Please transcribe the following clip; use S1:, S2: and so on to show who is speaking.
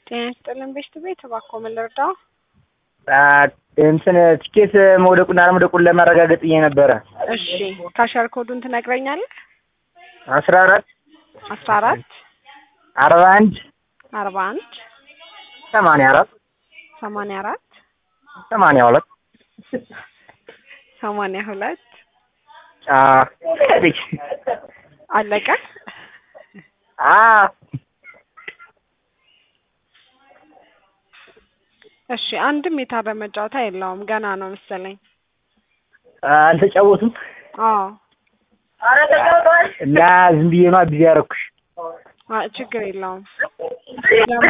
S1: ጤና ይስጥልን ቤት እባክዎ ምን ልርዳው?
S2: እንትን ትኬት መውደቁና አለመውደቁን ለማረጋገጥ ነበር።
S1: እሺ ካሸር ኮዱን ትነግረኛለህ?
S2: 14
S1: 14
S2: 41
S1: 41
S2: 84
S1: 84
S2: 82
S1: 82 አለቀ? እሺ አንድም የታረመ ጨዋታ የለውም ገና ነው መሰለኝ።
S2: አልተጫወቱም?
S1: አዎ
S2: እና ዝም ብዬ ነው ቢዚ ያደረኩሽ።
S1: ችግር የለውም።